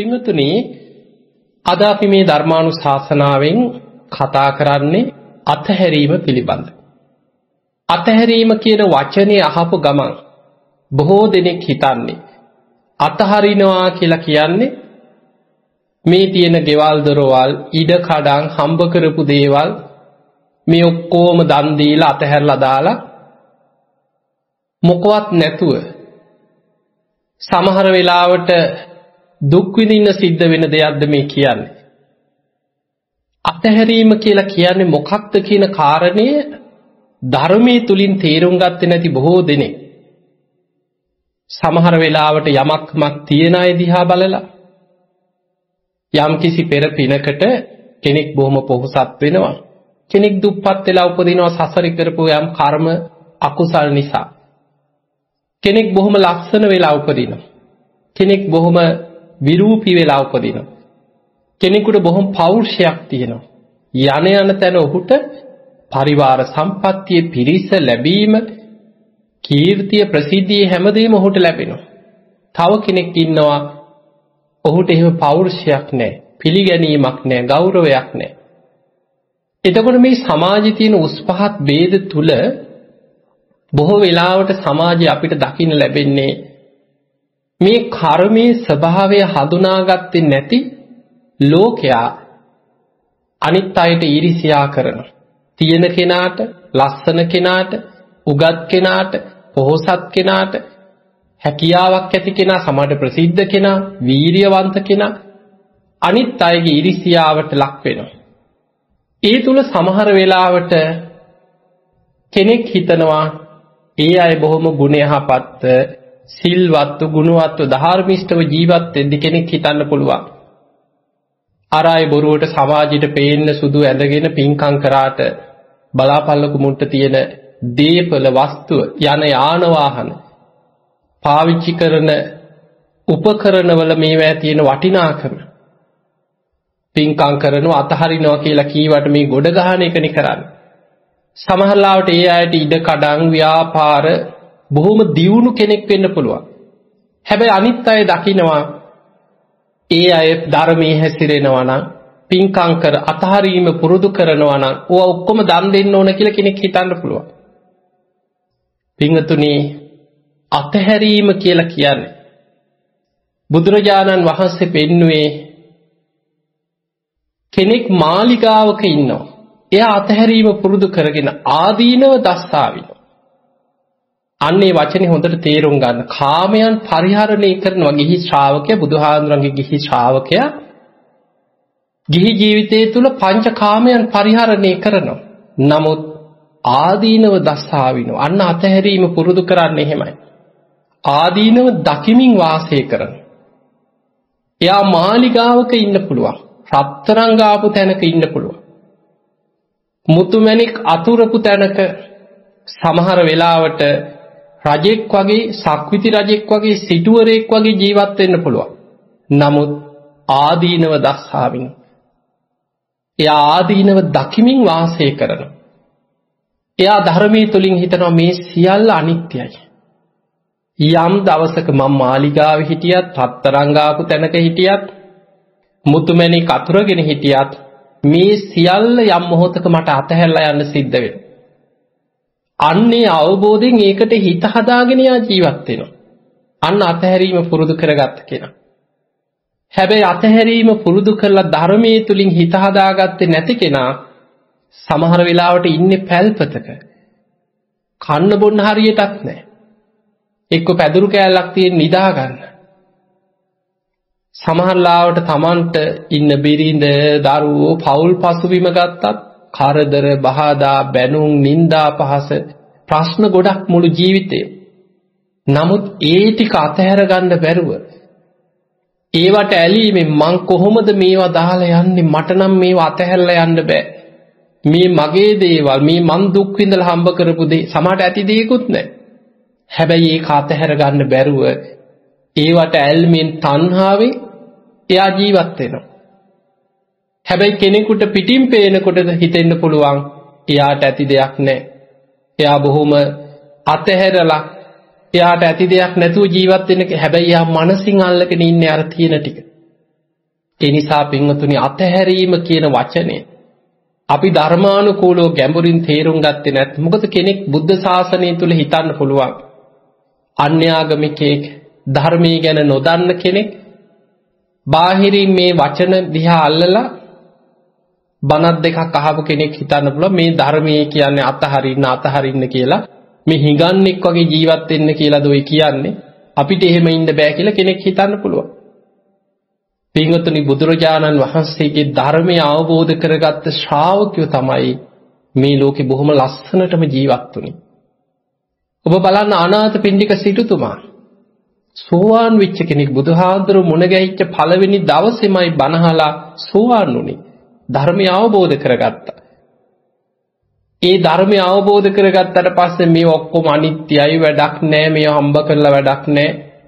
පින්වතුනි, අද අපි මේ ධර්මානුශාසනාවෙන් කතා කරන්නේ අතහැරීම පිළිබඳ. අතහැරීම කියන වචනේ අහපු ගමන් බොහෝ දෙනෙක් හිතන්නේ අතහරිනවා කියලා කියන්නේ මේ තියෙන ගෙවල් දොරවල් ඉඩ කඩන් හම්බ කරපු දේවල් මේ ඔක්කොම දන් දීලා අතහැරලා දාලා මොකවත් නැතුව සමහර වෙලාවට දුක් විඳින්න සිද්ධ වෙන දෙයක්ද මේ කියන්නේ. අතහැරීම කියලා කියන්නේ මොකක්ද කියන කාරණය ධර්මයේ තුලින් තේරුම් ගත්තේ නැති බොහෝ දෙනෙක් සමහර වෙලාවට යමක්මක් තියන අය දිහා බලලා යම් කිසි පෙර පිනකට කෙනෙක් බොහොම පොහොසත් වෙනවා, කෙනෙක් දුප්පත් වෙලා උපදිනවා සසරේ කරපු යම් කර්ම අකුසල් නිසා, කෙනෙක් බොහොම ලස්සන වෙලා උපදිනවා, කෙනෙක් බොහොම විරූපී වෙලා උපදිනවා, කෙනෙකුට බොහොම පෞරුෂයක් තියෙනවා. යන යන තැන ඔහුට පරිවාර සම්පත්තිය පිරිස ලැබීම, කීර්තිය ප්‍රසිද්ධිය හැමදේම ඔහුට ලැබෙනවා. තව කෙනෙක් ඉන්නවා ඔහුට එහෙම පෞරුෂයක් නැහැ, පිළිගැනීමක් නැහැ, ගෞරවයක් නැහැ. එතකොට මේ සමාජයේ තියෙන උස් පහත් ભેද තුල බොහෝ වෙලාවට සමාජය අපිට දකින්න ලැබෙන්නේ මේ කර්මයේ ස්වභාවය හඳුනාගත්තේ නැති ලෝකයා අනිත් අයට ඊර්ෂ්‍යා කරනවා. තියෙන කෙනාට, ලස්සන කෙනාට, උගත් කෙනාට, පොහොසත් කෙනාට, හැකියාවක් ඇති කෙනා, සමාජ ප්‍රසිද්ධ කෙනා, වීරියවන්ත කෙනා අනිත් අයගේ ඊර්ෂ්‍යාවට ලක් වෙනවා. ඒ තුල සමහර වෙලාවට කෙනෙක් හිතනවා ඒ අය බොහොම ගුණ යහපත්, සිල්වත්, ගුණවත්, ධාර්මිෂ්ඨව ජීවත් වෙද්දි කෙනෙක් හිතන්න පුළුවන් අර අය බොරුවට සමාජයට පේන්න සුදු ඇඳගෙන පින්කම් කරාට බලාපල්ලක මුට්ට තියෙන දීපල වස්තුව, යන යාන වාහන, පාවිච්චි කරන උපකරණවල මේවා තියෙන වටිනාකම පින්කම් කරනවා අතහරිනවා කියලා කීවට මේ ගොඩ ගහන එකනේ කරන්නේ. සමහරවිට ඒ අයට ඉඩ කඩන් ව්‍යාපාර බොහොම දියුණු කෙනෙක් වෙන්න පුළුවන්. හැබැයි අනිත් අය දකිනවා ඒ අය ධර්මයේ හැසිරෙනවා නම්, පින්කම් කර අතහරීම පුරුදු කරනවා නම් ඕවා ඔක්කොම දන් දෙන්න ඕන කියලා කෙනෙක් හිතන්න පුළුවන්. පින්වතුනි, අතහැරීම කියලා කියන්නේ බුදුරජාණන් වහන්සේ පෙන්වුවේ කෙනෙක් මාලිගාවක ඉන්නවා. එයා අතහැරීම පුරුදු කරගෙන ආදීනව දස්සාවිනවා. අන්නේ වචනේ හොඳට තේරුම් ගන්න. කාමයන් පරිහරණය කරනවා ගිහි ශ්‍රාවකයා, බුදුහාඳුරන්ගේ ගිහි ශ්‍රාවකයා ගිහි ජීවිතයේ තුල පංච කාමයන් පරිහරණය කරනවා. නමුත් ආදීනව දස්සාවිනවා. අන්න අතහැරීම පුරුදු කරන්නේ එහෙමයි. ආදීනව දකිමින් වාසය කරන. එයා මාලිගාවක ඉන්න පුළුවන්. රත්තරන් ගාපු තැනක ඉන්න පුළුවන්. මුතුමැණික් අතුරපු තැනක සමහර වෙලාවට රජෙක් වගේ, සක්විති රජෙක් වගේ, සිටුවරයෙක් වගේ ජීවත් වෙන්න පුළුවන්. නමුත් ආදීනව දස්සාවින. එයා ආදීනව දකිමින් වාසය කරනවා. එයා ධර්මයේ තුලින් හිතනවා මේ සියල්ල අනිත්‍යයි. යම් දවසක මම මාලිගාවේ හිටියත්, රත්තරන් ගාපු තැනක හිටියත්, මුතුමැණික් අතුරගෙන හිටියත් මේ සියල්ල යම් මොහොතක මට අතහැරලා යන්න සිද්ධ වෙනවා. අන්නේ අවබෝධයෙන් ඒකට හිත හදාගෙන යා ජීවත් වෙනවා. අන්න අතහැරීම පුරුදු කරගත්ත කෙනා. හැබැයි අතහැරීම පුරුදු කරලා ධර්මයේ තුලින් හිත හදාගත්තේ නැති කෙනා සමහර වෙලාවට ඉන්නේ පැල්පතක. කන්න බොන්න හරියටත් නැහැ. එක්ක පැදුරු කෑල්ලක් තියෙන නිදා ගන්න. සමහර ලාවට Tamanට ඉන්න බිරිඳ, දරුවෝ, පවුල් පසුබිම ගත්තත් කරදර, බාධා, බැනුම්, නිന്ദා, පහස, ප්‍රශ්න ගොඩක් මුළු ජීවිතේ. නමුත් ඒ ටික අතහැර ගන්න බැරුව ඒවට ඇලීමෙන් මං කොහොමද මේවා දාලා යන්නේ, මට නම් මේවා අතහැරලා යන්න බෑ, මේ මගේ දේවල්, මේ මං දුක් විඳලා හම්බ කරපු දේ, සමහරට ඇති දේකුත් නැහැ. හැබැයි ඒක අතහැර ගන්න බැරුව ඒවට ඇල්මෙන්, තණ්හාවෙන් එයා ජීවත් වෙනවා. හැබැයි කෙනෙකුට පිටින් පේනකොට හිතෙන්න පුළුවන් එයාට ඇති දෙයක් නැහැ. එයා බොහොම අතහැරලා එයාට ඇති දෙයක් නැතුව ජීවත් වෙන. හැබැයි එයා මනසින් අල්ලගෙන ඉන්නේ අර තියෙන ටික. ඒ නිසා පින්වතුනි අතහැරීම කියන වචනේ අපි ධර්මානුකූලව ගැඹුරින් තේරුම් ගත්තේ නැත්නම් මොකද කෙනෙක් බුද්ධ ශාසනය තුල හිතන්න පුළුවන් අන්‍යාගමිකයෙක් ධර්මයේ ගැන නොදන්න කෙනෙක් බාහිරින් මේ වචන දිහා අල්ලලා බණක් දෙකක් අහපු කෙනෙක් හිතන්න පුළුවන් මේ ධර්මයේ කියන්නේ අතහරින්න කියලා මේ හිඟන්නෙක් වගේ ජීවත් වෙන්න කියලාද ඔය කියන්නේ අපිට එහෙම ඉන්න බෑ කියලා කෙනෙක් හිතන්න පුළුවන්. පින්වතුනි බුදුරජාණන් වහන්සේගේ ධර්මය අවබෝධ කරගත්ත ශ්‍රාවකයෝ තමයි මේ ලෝකේ බොහොම ලස්සනටම ජීවත් වුනේ. ඔබ බලන්න අනාථපිණ්ඩික සිටුතුමා සෝවාන් වෙච්ච කෙනෙක් බුදුහාඳුරු මුණ ගැහිච්ච පළවෙනි දවසේමයි බණහලා සෝවාන් වුනේ. ධර්මය අවබෝධ කරගත්තා. ඒ ධර්මය අවබෝධ කරගත්තට පස්සේ මේ ඔක්කොම අනිත්‍යයි වැඩක් නෑ මේ හම්බ කරලා වැඩක් නෑ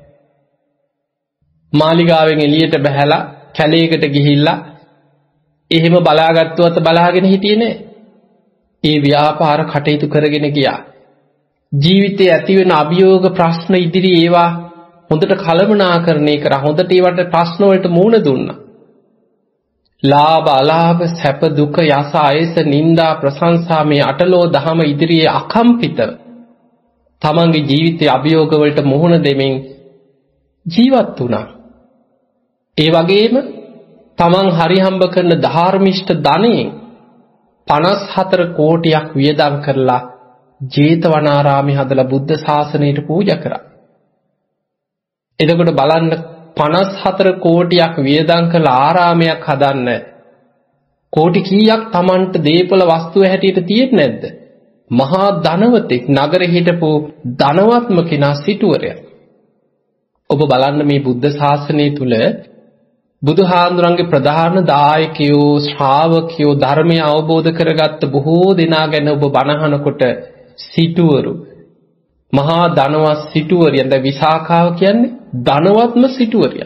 මාලිගාවෙන් එළියට බහැලා කැලේකට ගිහිල්ලා එහෙම බලාගත්තුවත් බලාගෙන හිටියේ නෑ. ඒ ව්‍යාපාර කටයුතු කරගෙන ගියා. ජීවිතේ ඇති වෙන අභියෝග ප්‍රශ්න ඉදිරි ඒවා හොඳට කළමනාකරණය කරා. හොඳට ඒවට ප්‍රශ්න වලට මුහුණ දුන්නා. ලාභ අලාභ සැප දුක යස ආයස නිന്ദා ප්‍රශංසා මේ අටලෝ දහම ඉදිරියේ අකම්පිතව තමන්ගේ ජීවිතයේ අභියෝග වලට මුහුණ දෙමින් ජීවත් වුණා. ඒ වගේම තමන් හරි හම්බ කරන ධාර්මිෂ්ඨ ධනෙන් 54 කෝටියක් වියදම් කරලා ජේතවනාරාමේ හදලා බුද්ධ ශාසනයට පූජා කරා. එතකොට බලන්න 54 කෝටියක් වියදම් කළ ආරාමයක් හදන්න කෝටි කීයක් Tamanට දීපල වස්තුව හැටියට තියෙන්නේ නැද්ද? මහා ධනවතෙක් නගරෙ හිටපු ධනවත්ම කෙනා සිටුවරයා. ඔබ බලන්න මේ බුද්ධ ශාසනය තුල බුදුහාඳුරන්ගේ ප්‍රධාන දායකයෝ ශ්‍රාවකයෝ ධර්මය අවබෝධ කරගත්ත බොහෝ දෙනා ගැන ඔබ බණහනකොට සිටුවරු මහා ධනවත් සිටුවරියන් දැන් විසාකාව කියන්නේ ධනවත්ම සිටුවරියක්.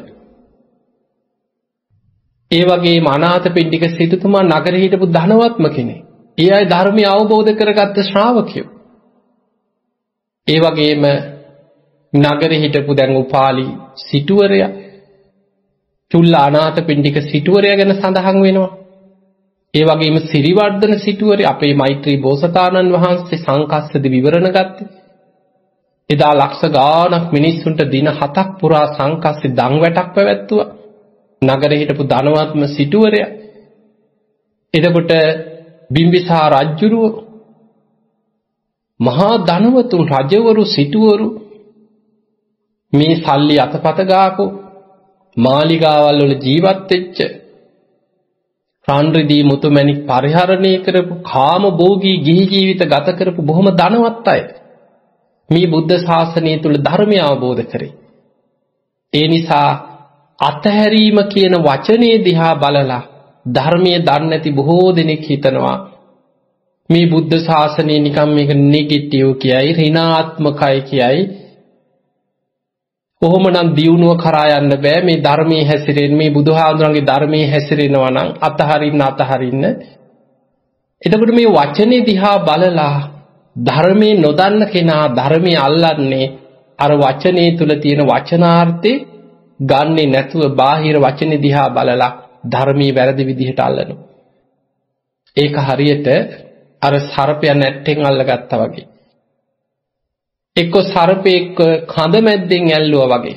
ඒ වගේම අනාථපිණ්ඩික සිටුතුමා නගරේ හිටපු ධනවත්ම කෙනෙක්. ඒ අය ධර්මය අවබෝධ කරගත්ත ශ්‍රාවකයෝ. ඒ වගේම නගරේ හිටපු දැන් උපාලි සිටුවරයා චුල්ල අනාථපිණ්ඩික සිටුවරයා ගැන සඳහන් වෙනවා. ඒ වගේම සිරිවර්ධන සිටුවරයා අපේ මෛත්‍රී බෝසතාණන් වහන්සේ සංකස්සද විවරණ ගත්තේ. එදා ලක්ෂ ගාණක් මිනිස්සුන්ට දින 7ක් පුරා සංකස්සේ දන් වැටක් පැවැත්තුවා. නගරේ හිටපු ධනවත්ම සිටුවරයා. එතකොට බිම්බිසාර රජුරුව මහා ධනවතුන් රජවරු සිටුවරු මේ සල්ලි අතපත ගාපු මාලිගාවල් වල ජීවත් වෙච්ච රාන් රිදී මුතුමැණික් පරිහරණය කරපු කාම භෝගී ගිහි ජීවිත ගත කරපු බොහොම ධනවත් අය මේ බුද්ධ ශාසනය තුල ධර්මය අවබෝධ කරේ. ඒ නිසා අතහැරීම කියන වචනේ දිහා බලලා ධර්මයේ දන්නේ නැති බොහෝ දෙනෙක් හිතනවා මේ බුද්ධ ශාසනය නිකම් මේක නෙගටිව් කියයි ඍණාත්මකයි කියයි. කොහොමනම් දියුණුව කරා යන්න බෑ මේ ධර්මයේ හැසිරෙන්න මේ බුදුහාමුදුරන්ගේ ධර්මයේ හැසිරෙනවා නම් අතහරින්න. එතකොට මේ වචනේ දිහා බලලා ධර්මයේ නොදන්න කෙනා ධර්මයේ අල්ලන්නේ අර වචනේ තුල තියෙන වචනාර්ථේ ගන්නෙ නැතුව බාහිර වචනේ දිහා බලලා ධර්මයේ වැරදි විදිහට අල්ලනවා. ඒක හරියට අර සර්පයා නැට්ටෙන් අල්ලගත්තා වගේ. එක්ක සර්පෙක් කඳ මැද්දෙන් ඇල්ලුවා වගේ.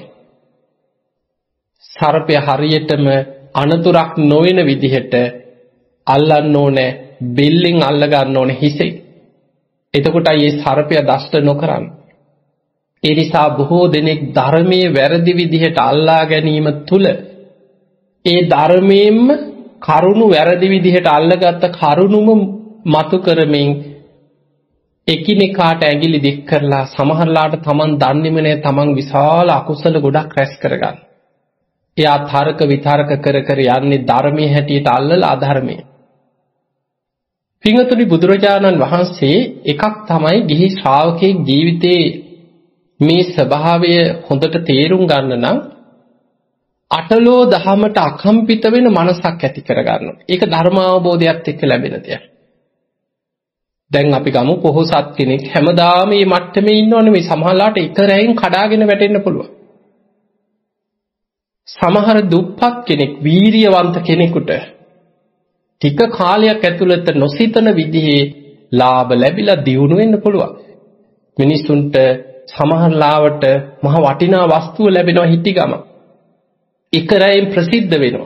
සර්පයා හරියටම අනතුරක් නොවන විදිහට අල්ලන්න ඕනේ බෙල්ලෙන් අල්ල ගන්න ඕනේ හිසෙන්. එතකොටයි මේ සර්පයා දෂ්ට නොකරන්නේ. ඒ නිසා බොහෝ දෙනෙක් ධර්මයේ වැරදි විදිහට අල්ලා ගැනීම තුල ඒ ධර්මයෙන්ම කරුණු වැරදි විදිහට අල්ලගත්ත කරුණුම මතු කරමින් එකිනෙකාට ඇඟිලි දික් කරලා සමහරලාට Taman දන්නේම නැහැ Taman විශාල අකුසල ගොඩක් රැස් කරගන්න. එයා තර්ක විතර්ක කර කර යන්නේ ධර්මයේ හැටියට අල්ලලා අධර්මයේ. පින්වතුනි බුදුරජාණන් වහන්සේ එකක් තමයි ගිහි ශ්‍රාවකයේ ජීවිතේ මේ ස්වභාවය හොඳට තේරුම් ගන්න නම් අටලෝ දහමට අකම්පිත වෙන මනසක් ඇති කරගන්න ඕනේ. ඒක ධර්මාවබෝධයත් එක්ක ලැබෙන දෙයක්. දැන් අපි ගමු පොහොසත් කෙනෙක් හැමදාම මේ මට්ටමේ ඉන්නවනේ මේ සමහරලාට එක රැයෙන් කඩාගෙන වැටෙන්න පුළුවන්. සමහර දුප්පත් කෙනෙක් වීරියවන්ත කෙනෙකුට ටික කාලයක් ඇතුළත නොසිතන විදිහේ ලාභ ලැබිලා දියුණු වෙන්න පුළුවන්. මිනිසුන්ට සමහර ලාවට මහ වටිනා වස්තුව ලැබෙනවා හිටි ගම. එක රැයෙන් ප්‍රසිද්ධ වෙනවා.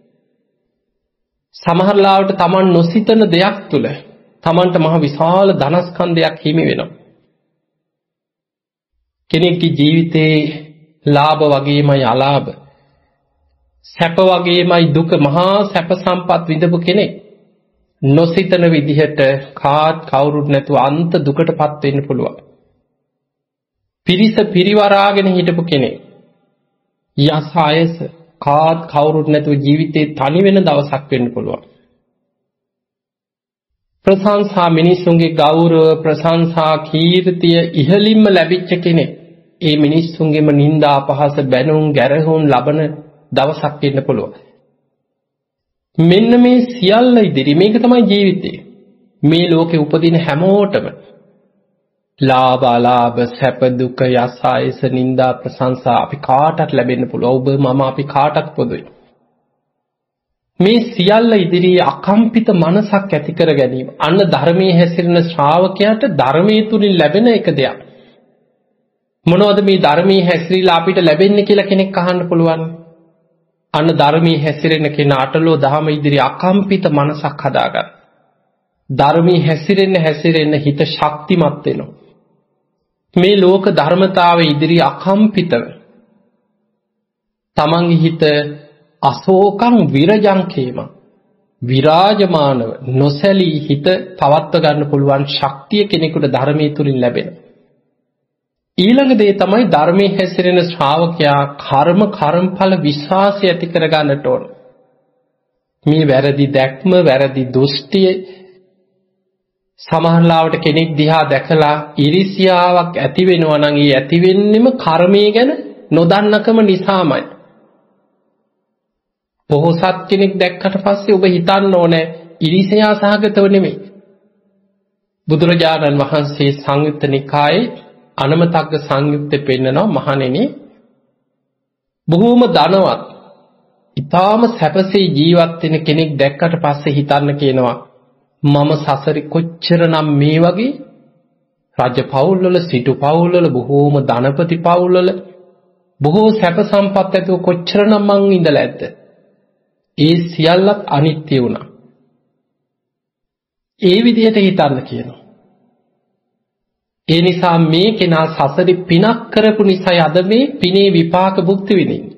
සමහර ලාවට Taman නොසිතන දෙයක් තුල Tamanට මහ විශාල ධනස්කන්ධයක් හිමි වෙනවා. කෙනෙක්ගේ ජීවිතේ ලාභ වගේමයි අලාභ, සැප වගේමයි දුක, මහා සැප සම්පත් විඳපු කෙනෙක් නොසිතන විදිහට කවුරුත් නැතුව අන්ත දුකටපත් වෙන්න පුළුවන්. පිරිස පිරිවරාගෙන හිටපු කෙනෙක් යස ආයස කවුරුත් නැතුව ජීවිතේ තනි වෙන දවසක් වෙන්න පුළුවන්. ප්‍රශංසා, මිනිසුන්ගේ ගෞරව, ප්‍රශංසා, කීර්තිය ඉහළින්ම ලැබිච්ච කෙනෙක් ඒ මිනිස්සුන්ගේම නිନ୍ଦා, අපහාස, බැනුම්, ගැරහුම් ලබන දවසක් වෙන්න පුළුවන්. මෙන්න මේ සියල්ල ඉදිරි මේක තමයි ජීවිතේ. මේ ලෝකේ උපදින හැමෝටම ලාභ, අලාභ, සැප, දුක, යස, ආයස, නිନ୍ଦා, ප්‍රශංසා අපි කාටත් ලැබෙන්න පුළුවන්. ඔබ මම අපි කාටත් පොදුයි. මේ සියල්ල ඉදිරියේ අකම්පිත මනසක් ඇති කර ගැනීම අන්න ධර්මයේ හැසිරෙන ශ්‍රාවකයාට ධර්මයේ තුලින් ලැබෙන එක දෙයක්. මොනවද මේ ධර්මයේ හැසිරීලා අපිට ලැබෙන්නේ කියලා කෙනෙක් අහන්න පුළුවන්. අන්න ධර්මයේ හැසිරෙන කෙනාට ලෝ දහම ඉදිරියේ අකම්පිත මනසක් හදාගන්න. ධර්මයේ හැසිරෙන්න හිත ශක්තිමත් වෙනවා. මේ ලෝක ධර්මතාවයේ ඉදිරියේ අකම්පිතව තමන්ගේ හිත අශෝකං විරජං කේම විරාජමානව නොසැලී හිත පවත්ව ගන්න පුළුවන් ශක්තිය කෙනෙකුට ධර්මයේ තුලින් ලැබෙනවා. ඊළඟ දේ තමයි ධර්මයේ හැසිරෙන ශ්‍රාවකයා කර්මඵල විශ්වාසය ඇති කර ගන්නට ඕන. මේ වැරදි දැක්ම, වැරදි දෘෂ්ටිය සමහරවිට කෙනෙක් දිහා දැකලා iriසියාවක් ඇති වෙනවා නම් ඒ ඇති වෙන්නෙම කර්මය ගැන නොදන්නකම නිසාමයි. බොහෝසත් කෙනෙක් දැක්කට පස්සේ ඔබ හිතන්න ඕනේ iriසියා සහගතව නෙමෙයි. බුදුරජාණන් වහන්සේ සංයුත්ත නිකායේ අනමතග්ග සංයුත්තේ පෙන්නනවා මහණෙනි බොහෝම ධනවත් ඊටාම සැපසේ ජීවත් වෙන කෙනෙක් දැක්කට පස්සේ හිතන්න කියනවා මම සසරේ කොච්චරනම් මේ වගේ රජ පවුල්වල, සිටු පවුල්වල, බොහෝම ධනපති පවුල්වල බොහෝ සැප සම්පත් ඇතුව කොච්චරනම් මං ඉඳලා ඇද්ද? ඒ සියල්ලත් අනිත්‍ය වුණා. ඒ විදිහට හිතන්න කියනවා. ඒ නිසා මේ කෙනා සසරේ පිනක් කරපු නිසා අද මේ පිනේ විපාක භුක්ති විඳින්නේ.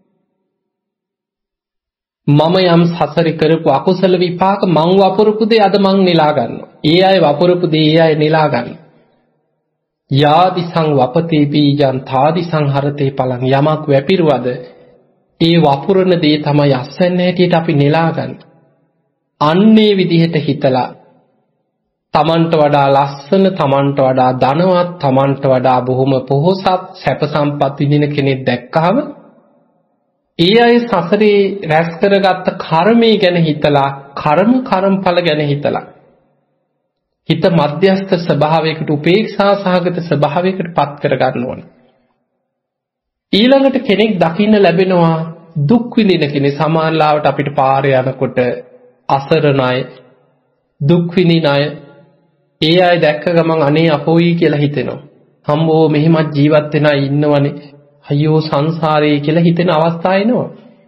මම යම් සසරේ කරපු අකුසල විපාක මං වපුරපු දේ අද මං නෙලා ගන්නවා. ඒ අය වපුරපු දේ ඒ අය නෙලා ගන්නවා. යාදිසං වපතේ බීජං තාදිසං හරතේ පලං යමක් වැපිරුවද ඒ වපුරන දේ තමයි අස්වැන්න හැටියට අපි නෙලා ගන්න. අන්නේ විදිහට හිතලා තමන්ට වඩා ලස්සන, තමන්ට වඩා ධනවත්, තමන්ට වඩා බොහොම පොහොසත් සැප සම්පත් විඳින කෙනෙක් දැක්කහම ඒ අය සසරේ රැස් කරගත්ත කර්මය ගැන හිතලා, කර්මඵල ගැන හිතලා හිත මධ්‍යස්ථ ස්වභාවයකට, උපේක්ෂා සහගත ස්වභාවයකට පත් කර ගන්න ඕන. ඊළඟට කෙනෙක් දකින්න ලැබෙනවා දුක් විඳින කෙනෙක්. සමානලාවට අපිට පාරේ යනකොට අසරණ අය, දුක් විඳින අය, ඒ අය දැක්ක ගමන් අනේ අපෝයි කියලා හිතෙනවා. හම්බෝ මෙහෙමත් ජීවත් වෙන අය ඉන්නවනේ. අයියෝ සංසාරේ කියලා හිතෙන අවස්ථා එනවා.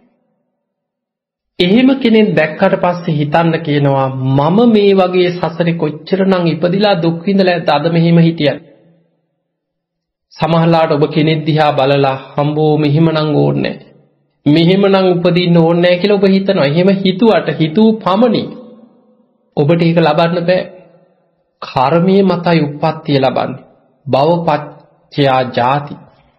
එහෙම කෙනෙක් දැක්කට පස්සේ හිතන්න කියනවා මම මේ වගේ සසරේ කොච්චරනම් ඉපදිලා දුක් විඳලා අද මෙහෙම හිටියත්. සමහරලාට ඔබ කෙනෙක් දිහා බලලා හම්බෝ මෙහෙමනම් ඕනේ නැහැ. මෙහෙමනම් උපදින්න ඕනේ නැහැ කියලා ඔබ හිතනවා. එහෙම හිතුවට හිතූ පමණින් ඔබට ඒක ලබන්න බෑ. කර්මයේ මතයි උප්පත්තිය ලබන්නේ. භවපච්චයා ජාති.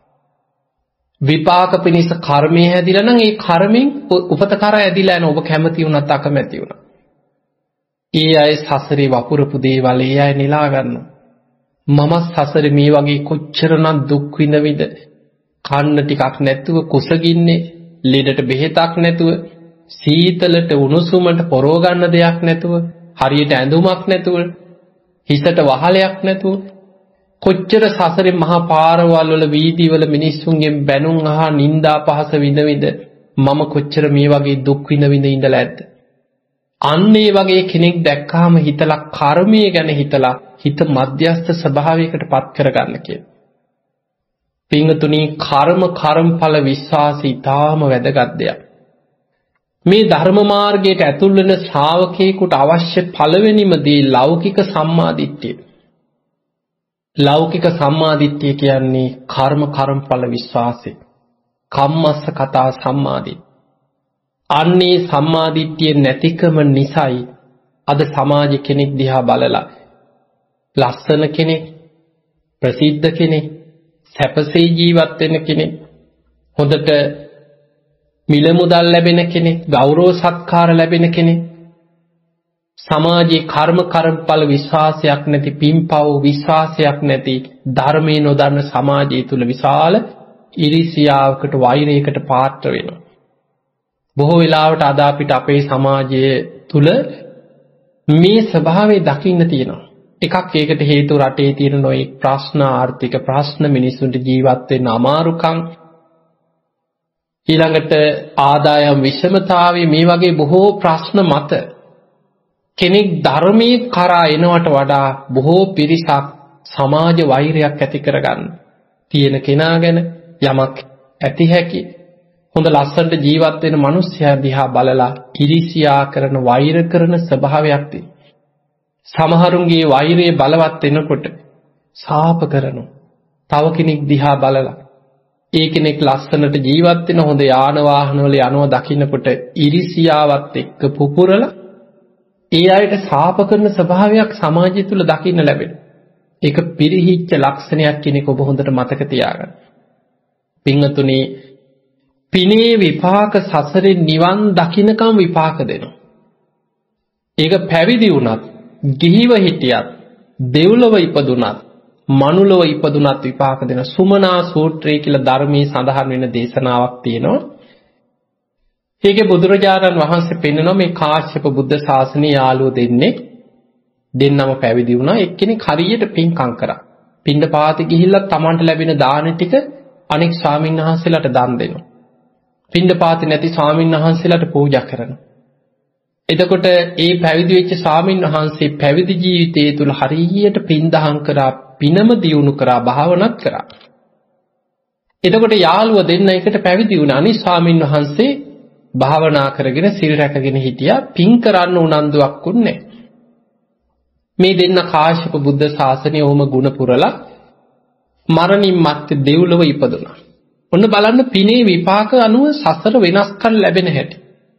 විපාක පිණිස කර්මය හැදිලා නම් ඒ කර්මෙන් උපත කරා ඇදිලා යන ඔබ කැමති වුණත් අකමැති වුණා. ඒ අය සසරේ වපුරපු දේවල් ඒ අය නෙලා ගන්නවා. මම සසරේ මේ වගේ කොච්චරනම් දුක් විඳවිද කන්න ටිකක් නැතුව, කුසගින්නේ ලෙඩට බෙහෙතක් නැතුව, සීතලට උණුසුමට පොරව ගන්න දෙයක් නැතුව, හරියට ඇඳුමක් නැතුව, හිසට වහලයක් නැතුව කොච්චර සසරේ මහා පාරවල් වල, වීදිවල මිනිස්සුන්ගෙන් බැනුම් අහා නිନ୍ଦා පහස විඳ මම කොච්චර මේ වගේ දුක් විඳ ඉඳලා ඇද්ද? අන්න ඒ වගේ කෙනෙක් දැක්කාම හිතලා කර්මය ගැන හිතලා හිත මධ්‍යස්ථ ස්වභාවයකට පත් කරගන්න කියලා. පින්තුනි, කර්මඵල විශ්වාසය ඊටාම වැදගත් දෙයක්. මේ ධර්ම මාර්ගයට ඇතුල් වෙන ශ්‍රාවකයෙකුට අවශ්‍ය පළවෙනිම දේ ලෞකික සම්මාදිට්ඨිය. ලෞකික සම්මාදිට්ඨිය කියන්නේ කර්මඵල විශ්වාසය. කම්මස්ස කතා සම්මාදිට්ඨිය. අන්නේ සම්මාදිට්ඨිය නැතිකම නිසායි අද සමාජ කෙනෙක් දිහා බලලා ලස්සන කෙනෙක්, ප්‍රසිද්ධ කෙනෙක්, සැපසේ ජීවත් වෙන කෙනෙක්, හොඳට මිල මුදල් ලැබෙන කෙනෙක්, ගෞරව සත්කාර ලැබෙන කෙනෙක්, සමාජයේ කර්මඵල විශ්වාසයක් නැති, පින්පව් විශ්වාසයක් නැති, ධර්මයේ නොදන්න සමාජය තුල විශාල ඉරිසියාවකට, වෛරයකට පාත්‍ර වෙනවා. බොහෝ වෙලාවට අද අපිට අපේ සමාජයේ තුල මේ ස්වභාවය දකින්න තියෙනවා. එකක් ඒකට හේතුව රටේ තියෙන නොයෙක් ප්‍රශ්න, ආර්ථික ප්‍රශ්න, මිනිසුන්ට ජීවත් වෙන්න අමාරුකම්, ඊළඟට ආදායම් විෂමතාවය, මේ වගේ බොහෝ ප්‍රශ්න මත කෙනෙක් ධර්මයේ කරා එනවට වඩා බොහෝ පිරිසක් සමාජ වෛරයක් ඇති කරගන්න. තියෙන කෙනා ගැන යමක් ඇති හැකි හොඳ ලස්සනට ජීවත් වෙන මිනිස්සයා දිහා බලලා ඉරිසියා කරන, වෛර කරන ස්වභාවයක් තියෙනවා. සමහරුන්ගේ වෛරය බලවත් වෙනකොට සාප කරනවා. තව කෙනෙක් දිහා බලලා ඒ කෙනෙක් ලස්සනට ජීවත් වෙන, හොඳ යාන වාහන වල යනවා දකින්නකොට ඉරිසියාවත් එක්ක පුපුරලා ඒ අයට සාප කරන ස්වභාවයක් සමාජය තුල දකින්න ලැබෙනවා. ඒක පිරිහිච්ච ලක්ෂණයක් කියන එක ඔබ හොඳට මතක තියාගන්න. පින්වතුනි, පිනේ විපාක සසරේ නිවන් දකින්නකම් විපාක දෙනවා. ඒක පැවිදි වුණත්, ගිහිව හිටියත්, දෙව්ලොව ඉපදුණත්, මනුලොව ඉපදුණත් විපාක දෙන සුමනා සූත්‍රය කියලා ධර්මයේ සඳහන් වෙන දේශනාවක් තියෙනවා. ඒකේ බුදුරජාණන් වහන්සේ පෙන්නනවා මේ කාශ්‍යප බුද්ධ ශාසනයේ යාළුවෝ දෙන්නම පැවිදි වුණා. එක්කෙනෙක් හරියට පින්කම් කරා. පින්ඩපාතේ ගිහිල්ලා Tamanට ලැබෙන දාන ටික අනෙක් ස්වාමීන් වහන්සේලාට දන් දෙනවා. පින්ඩපාතේ නැති ස්වාමීන් වහන්සේලාට පූජා කරනවා. එතකොට ඒ පැවිදි වෙච්ච ස්වාමීන් වහන්සේ පැවිදි ජීවිතය තුල හරියට පින් දහම් කරා, පිනම දියුණු කරා, භාවනාත් කරා. එතකොට යාළුවා දෙන්න එකට පැවිදි වුණා. අනිත් ස්වාමීන් වහන්සේ භාවනා කරගෙන සිල් රැකගෙන හිටියා. පින් කරන්න උනන්දුවක් උන්නේ. මේ දෙන්න කාශ්‍යප බුද්ධ ශාසනයේ ඕම ගුණ පුරලා මරණින් මත්තේ දෙව්ලොව ඉපදුණා. ඔන්න බලන්න පිනේ විපාක අනුව සසර වෙනස්කම් ලැබෙන හැටි.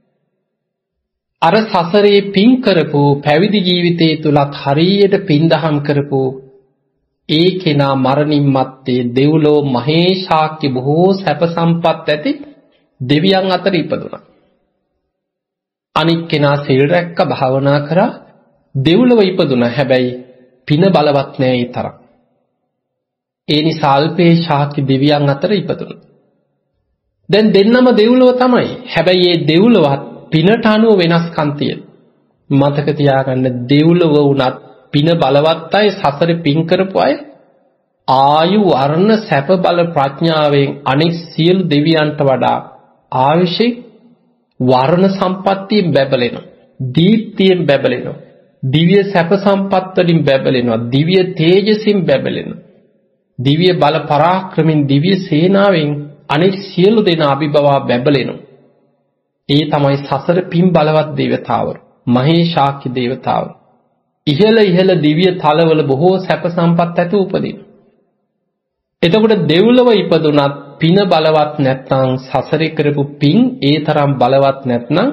අර සසරේ පින් කරපු පැවිදි ජීවිතයේ තුලත් හරියට පින් දහම් කරපු ඒ කෙනා මරණින් මත්තේ දෙව්ලොව මහේශාක්‍ය බොහෝ සැප සම්පත් ඇති දෙවියන් අතර ඉපදුණා. අනික් කෙනා සිල් රැක්ක, භාවනා කරා, දෙව්ලොව ඉපදුණා. හැබැයි පින බලවත් නෑ ඒ තරම්. ඒ නිසා අල්පේ ශාක්‍ය දෙවියන් අතර ඉපදුණා. දැන් දෙන්නම දෙව්ලොව තමයි. හැබැයි මේ දෙව්ලොවත් පිනට අනුව වෙනස්කම් තියෙනවා. මතක තියාගන්න, දෙව්ලොව වුණත් පින බලවත් අය, සසරේ පින් කරපු අය ආයු වර්ණ සැප බල ප්‍රඥාවෙන් අනෙක් සියලු දෙවියන්ට වඩා ආයුෂේ වර්ණ සම්පත්තියෙන් බැබලෙනවා. දීප්තියෙන් බැබලෙනවා. දිව්‍ය සැප සම්පත් වලින් බැබලෙනවා. දිව්‍ය තේජසින් බැබලෙනවා. දිව්‍ය බල පරාක්‍රමෙන්, දිව්‍ය සේනාවෙන් අනෙක් සියලු දෙනා අභිබවා බැබලෙනවා. ඒ තමයි සසර පින් බලවත් දේවතාවරු, මහේශාක්‍ය දේවතාවරු. ඉහළ දිව්‍ය තලවල බොහෝ සැප සම්පත් ඇති උපදින. එතකොට දෙව්ලොව ඉපදුනත් පින බලවත් නැත්නම්, සසරේ කරපු පින් ඒ තරම් බලවත් නැත්නම්,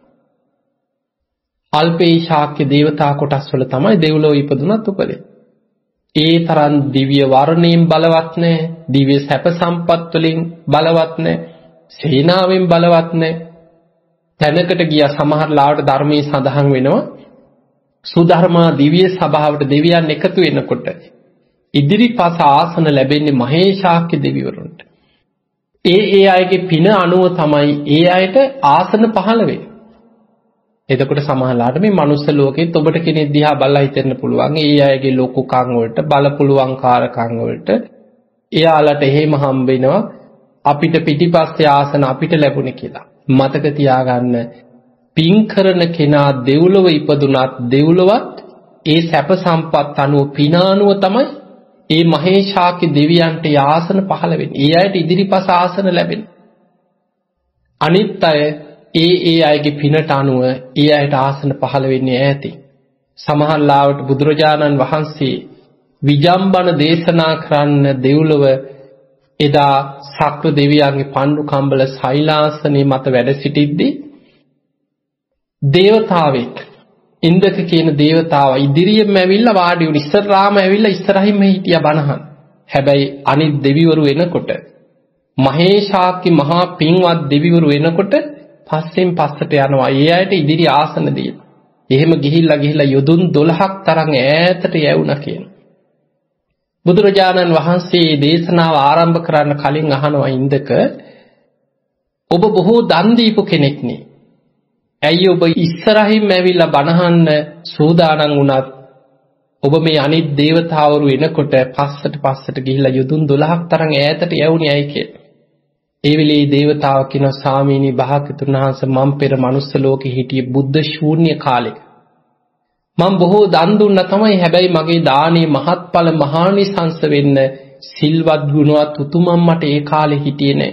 අල්පේ ශාක්‍ය දේවතා කොටස් වල තමයි දෙව්ලොව ඉපදුනත් උපදින්නේ. ඒ තරම් දිව්‍ය වර්ණයෙන් බලවත් නැහැ, දිව්‍ය සැප සම්පත් වලින් බලවත් නැහැ, සේනාවෙන් බලවත් නැහැ. තැනකට ගියා සමහර ලාවට ධර්මයේ සඳහන් වෙනවා, සුධර්මා දිව්‍ය සභාවට දෙවියන් එකතු වෙනකොට ඉදිරිපස ආසන ලැබෙන්නේ මහේශාක්‍ය දෙවිවරුන්ට. ඒ අයගේ පින අනුව තමයි ඒ අයට ආසන පහළ වෙන්නේ. එතකොට සමහරලාට මේ මනුස්ස ලෝකෙත් ඔබට කෙනෙක් දිහා බලලා හිතෙන්න පුළුවන් ඒ අයගේ ලොකුකම් වලට, බලපුලුවන්කාරකම් වලට එයාලට එහෙම හම්බ වෙනවා අපිට පිටිපස්සේ ආසන අපිට ලැබුණේ කියලා. මතක තියාගන්න පින් කරන කෙනා දෙව්ලොව ඉපදුනත් දෙව්ලොවත් ඒ සැප සම්පත් අනුව පිනානුව තමයි ඒ මහේශාක්‍ය දෙවියන්ට ආසන පහළ වෙන්නේ. ඒ අයට ඉදිරිපස ආසන ලැබෙන්නේ. අනිත් අය ඒ අයගේ පිනට අනුව ඒ අයට ආසන පහළ වෙන්නේ ඈතින්. සමහර ලාවට බුදුරජාණන් වහන්සේ විජම්බන දේශනා කරන්න දෙව්ලොව එදා සක්‍ර දෙවියන්ගේ පණ්ඩු කම්බල සෛලාසනේ මත වැඩ සිටිද්දී දේවතාවෙක් ඉන්දක කියන දේවතාව ඉදිරියෙම ඇවිල්ලා වාඩි වුණ ඉස්සරහාම ඇවිල්ලා ඉස්සරහින්ම හිටියා බණහන්. හැබැයි අනිත් දෙවිවරු එනකොට මහේශාක්‍ය මහා පින්වත් දෙවිවරු එනකොට පස්සෙන් පස්සට යනවා. ඒ අයට ඉදිරි ආසන දීලා. එහෙම ගිහිල්ලා යොදුන් 12ක් තරම් ඈතට යැවුණා කියන. බුදුරජාණන් වහන්සේ දේශනාව ආරම්භ කරන්න කලින් අහනවා ඉන්දක ඔබ බොහෝ දන් දීපු කෙනෙක් නේ. ඇයි ඔබ ඉස්සරහින් ඇවිල්ලා බණහන්න සූදානම් වුණත් ඔබ මේ අනිත් දේවතාවරු එනකොට පස්සට ගිහිල්ලා යොදුන් 12ක් තරම් ඈතට යවුනේ ඇයි කියලා. ඒ වෙලේ දේවතාව කියනවා ස්වාමීනි භාග්‍යතුන් වහන්සේ මම පෙර මනුස්ස ලෝකෙ හිටියේ බුද්ධ ශූන්‍ය කාලෙක. මම බොහෝ දන් දුන්නා තමයි. හැබැයි මගේ දානේ මහත්ඵල මහානිසංස වෙන්න සිල්වත් ගුණවත් උතුමන් මට ඒ කාලේ හිටියේ නෑ.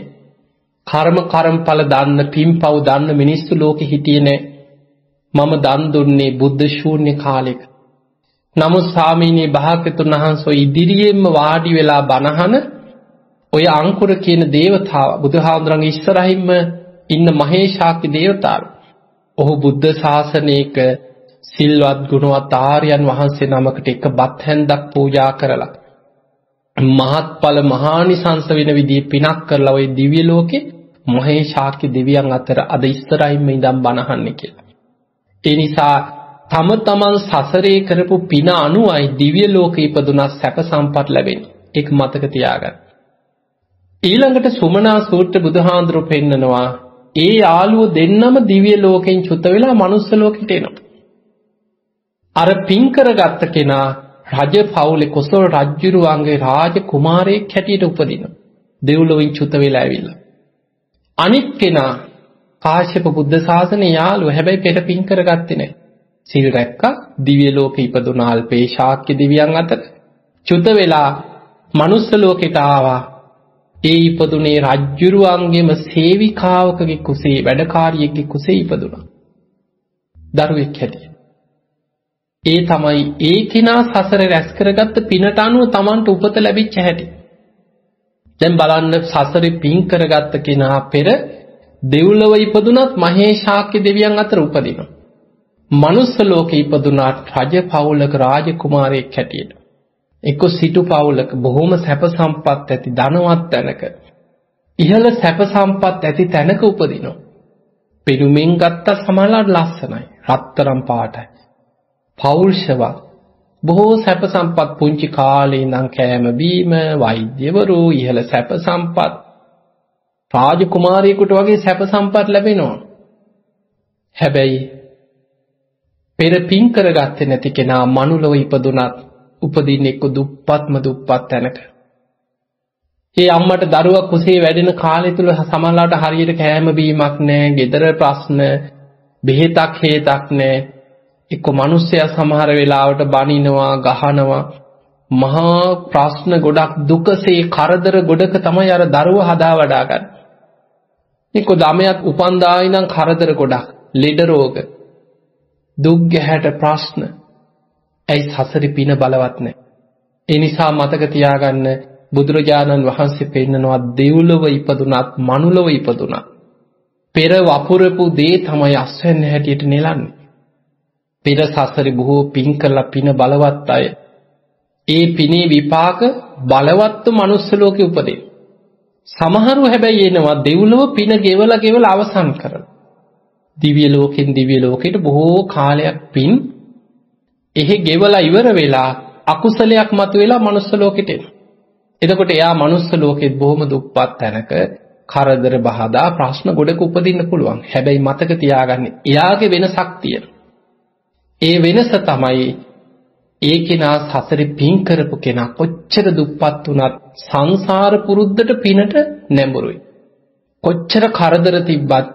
කර්මඵල දන්න පින්පව් දන්න මිනිස්සු ලෝකෙ හිටියේ නෑ. මම දන් දුන්නේ බුද්ධ ශූන්‍ය කාලෙක. නමුත් ස්වාමීනි භාග්‍යතුන් වහන්සේ ඉදිරියෙන්ම වාඩි වෙලා බණහන ඔය අංකුර කියන දේවතාව බුදුහාමුදුරන්ගේ ඉස්සරහින්ම ඉන්න මහේශාක්‍ය දේවතාව. ඔහු බුද්ධ ශාසනයක සිල්වත් ගුණවත් ආර්යයන් වහන්සේ නමකට එක බත් හැන්දක් පූජා කරලා මහත්ඵල මහානිසංස වෙන විදිහේ පිනක් කරලා ওই දිව්‍ය ලෝකේ මහේශාක්‍ය දෙවියන් අතර අද ඉස්සරහින්ම ඉඳන් බණහන්නේ කියලා. ඒ නිසා තමන් සසරේ කරපු පින අනුවයි දිව්‍ය ලෝකේ ඉපදුනා සැප සම්පත් ලැබෙන්නේ. ඒක මතක තියාගන්න. ඊළඟට සුමනා සූත්‍ර බුදුහාඳුරු පෙන්නනවා ඒ යාළුව දෙන්නම දිව්‍ය ලෝකෙන් චුත වෙලා මනුස්ස ලෝකෙට එනවා. අර පින් කරගත්ත කෙනා රජ පවුලේ කොසල් රජුරුවන්ගේ රාජ කුමාරයෙක් හැටියට උපදිනවා. දෙව්ලොවින් චුත වෙලා ඇවිල්ලා. අනිත් කෙනා කාශ්‍යප බුද්ධ ශාසනයේ යාළුව. හැබැයි පෙර පින් කරගත්තේ නැහැ. සිල් රැක්කා දිව්‍ය ලෝකෙ ඉපදුනා අල්පේ ශාක්‍ය දෙවියන් අතර චුත වෙලා මනුස්ස ලෝකෙට ආවා. ඒ ඉපදුනේ රජ්ජුරුවන්ගේම සේවිකාවකගේ කුසේ වැඩකාරියෙක්ගේ කුසේ ඉපදුනා. දරුවෙක් හැටියට. ඒ තමයි ඒ කෙනා සසරේ රැස් කරගත්ත පිනට අනුව Tamanට උපත ලැබිච්ච හැටි. දැන් බලන්න සසරේ පින් කරගත්ත කෙනා පෙර දෙව්ලොව ඉපදුනත් මහේශාක්‍ය දෙවියන් අතර උපදිනවා. මනුස්ස ලෝකේ ඉපදුනාට රජ පවුලක රාජකුමාරයෙක් හැටියට. එක්ක සිටු පවුලක බොහොම සැප සම්පත් ඇති ධනවත් තැනක ඉහළ සැප සම්පත් ඇති තැනක උපදිනවා. පෙනුමෙන් ගත්ත සමහරවල් ලස්සනයි, රත්තරන් පාටයි, පෞරුෂවත්, බොහෝ සැප සම්පත් පුංචි කාලේ ඉඳන් කෑම බීම, වෛද්‍යවරු, ඉහළ සැප සම්පත්, රාජකුමාරියෙකුට වගේ සැප සම්පත් ලැබෙනවා. හැබැයි පෙර පින් කරගත්තේ නැති කෙනා මනුලව ඉපදුනත් උපදින්නේ එක්ක දුප්පත්ම දුප්පත් තැනක. ඒ අම්මට දරුවා කුසේ වැඩෙන කාලය තුල සමහරවිට හරියට කෑම බීමක් නැහැ, ගෙදර ප්‍රශ්න, බෙහෙතක් හේතක් නැහැ. එක්ක මිනිස්සයා සමහර වෙලාවට බනිනවා, ගහනවා, මහා ප්‍රශ්න ගොඩක් දුකසේ කරදර ගොඩක තමයි අර දරුවා හදා වඩා ගන්න. එක්ක ළමයාත් උපන්දා ඉඳන් කරදර ගොඩක්, ලෙඩ රෝග, දුක් ගැහැට ප්‍රශ්න. ඇයි සසරේ පින බලවත් නැහැ. ඒ නිසා මතක තියාගන්න බුදුරජාණන් වහන්සේ පෙන්නනවා දෙව්ලොව ඉපදුනත් මනුලොව ඉපදුනත් පෙර වපුරපු දේ තමයි අස්වැන්න හැටියට නෙලන්නේ. පෙර සසරේ බොහෝ පින් කරලා පින බලවත් අය ඒ පිනේ විපාක බලවත්ව මනුස්ස ලෝකේ උපදින. සමහරු හැබැයි එනවා දෙව්ලොව පින ගෙවලා අවසන් කරලා. දිව්‍ය ලෝකෙන් දිව්‍ය ලෝකයට බොහෝ කාලයක් පින් එහෙ ගෙවලා ඉවර වෙලා අකුසලයක් මතුවෙලා මනුස්ස ලෝකෙට එනවා. එතකොට එයා මනුස්ස ලෝකෙත් බොහොම දුප්පත් තැනක කරදර බහදා ප්‍රශ්න ගොඩක උපදින්න පුළුවන්. හැබැයි මතක තියාගන්න එයාගේ වෙනසක් තියෙනවා. ඒ වෙනස තමයි ඒ කෙනා සසරේ පින් කරපු කෙනා කොච්චර දුප්පත් වුණත් සංසාර පුරුද්දට පිනට නැඹුරුයි. කොච්චර කරදර තිබ්බත්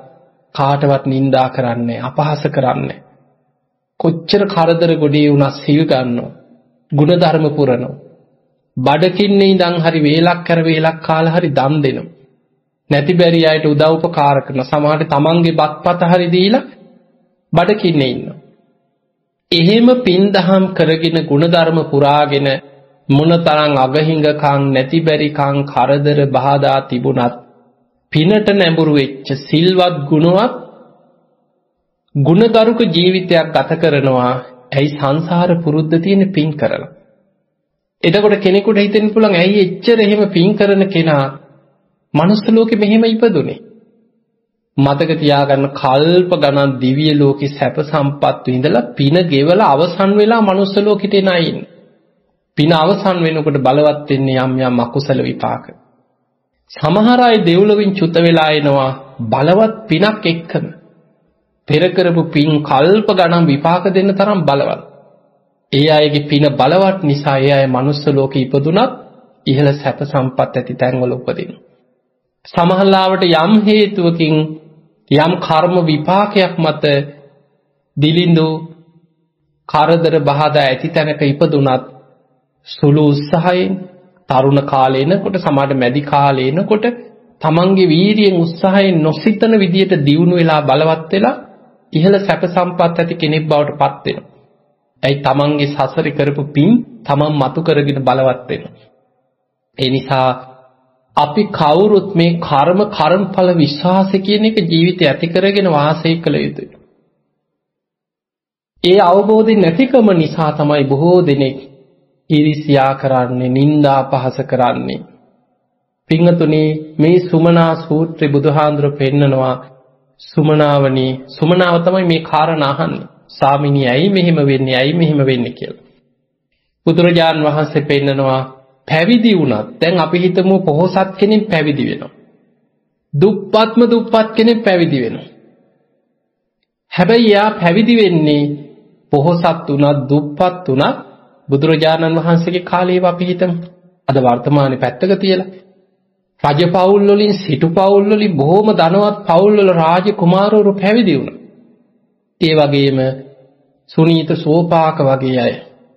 කාටවත් නිඳා කරන්නේ අපහාස කරන්නේ කොච්චර කරදර ගොඩේ වුණා සිල් ගන්නවා ගුණධර්ම පුරනවා බඩකින්නේ ඉඳන් හරි වේලක් කර වේලක් කාලා හරි දන් දෙනවා නැති බැරි අයට උදව් උපකාර කරන සමහරට තමන්ගේ බත්පත හරි දීලා බඩකින්නේ ඉන්නවා එහෙම පින් දහම් කරගෙන ගුණධර්ම පුරාගෙන මොනතරම් අගහිඟකම් නැති බැරිකම් කරදර බාධා තිබුණත් පිනට නැඹුරු වෙච්ච සිල්වත් ගුණවත් ගුණගරුක ජීවිතයක් ගත කරනවා ඇයි සංසාර පුරුද්ද තියෙන පින් කරලා එතකොට කෙනෙකුට හිතෙන්න පුළුවන් ඇයි එච්චර එහෙම පින් කරන කෙනා මනුස්ස ලෝකෙ මෙහෙම ඉපදුනේ මතක තියාගන්න කල්ප ගණන් දිව්‍ය ලෝකෙ සැප සම්පත් විඳලා පින ගෙවලා අවසන් වෙලා මනුස්ස ලෝකෙට එන අය ඉන්නේ පින අවසන් වෙනකොට බලවත් වෙන්නේ යම් යම් අකුසල විපාක සමහර අය දෙව්ලොවින් චුත වෙලා එනවා බලවත් පිනක් එක්කම පෙර කරපු පින් කල්ප ගණන් විපාක දෙන්න තරම් බලවත් ඒ අයගේ පින බලවත් නිසා ඒ අය මනුස්ස ලෝකෙ ඉපදුනත් ඉහළ සැප සම්පත් ඇති තැන්වල උපදිනවා සමහරවිට යම් හේතුවකින් යම් කර්ම විපාකයක් මත දිලිඳු කරදර බාධා ඇති තැනක ඉපදුනත් සුළු උත්සාහයෙන් තරුණ කාලේ එනකොට සමහර මැදි කාලේ එනකොට තමන්ගේ වීරියෙන් උත්සාහයෙන් නොසිතන විදියට දියුණු වෙලා බලවත් වෙලා ඉහළ සැප සම්පත් ඇති කෙනෙක් බවට පත් වෙනවා. ඇයි තමන්ගේ සසරේ කරපු පින් තමන් මතු කරගෙන බලවත් වෙනවා. ඒ නිසා අපි කවුරුත් මේ කර්මඵල විශ්වාසය කියන එක ජීවිතය ඇති කරගෙන වාසය කළ යුතුයි. ඒ අවබෝධය නැතිකම නිසා තමයි බොහෝ දෙනෙක් ඊර්ෂ්‍යා කරන්නේ, නිନ୍ଦා පහස කරන්නේ. පින්වතුනි මේ සුමනා සූත්‍රය බුදුහාඳුර පෙන්නනවා සුමනාවනි සුමනාව තමයි මේ කාරණා අහන්නේ. ස්වාමිනී ඇයි මෙහෙම වෙන්නේ? ඇයි මෙහෙම වෙන්නේ කියලා. බුදුරජාන් වහන්සේ පෙන්නනවා පැවිදි වුණත් දැන් අපි හිතමු පොහොසත් කෙනෙක් පැවිදි වෙනවා. දුප්පත් කෙනෙක් පැවිදි වෙනවා. හැබැයි යා පැවිදි වෙන්නේ පොහොසත් වුණත් දුප්පත් වුණත් බුදුරජාණන් වහන්සේගේ කාලේ අපි හිතමු. අද වර්තමානයේ පැත්තක තියලා රජ පවුල් වලින් සිටු පවුල් වලින් බොහොම ධනවත් පවුල් වල රාජ කුමාරවරු පැවිදි වුණා. ඒ වගේම සුනීත සෝපාක වගේ අය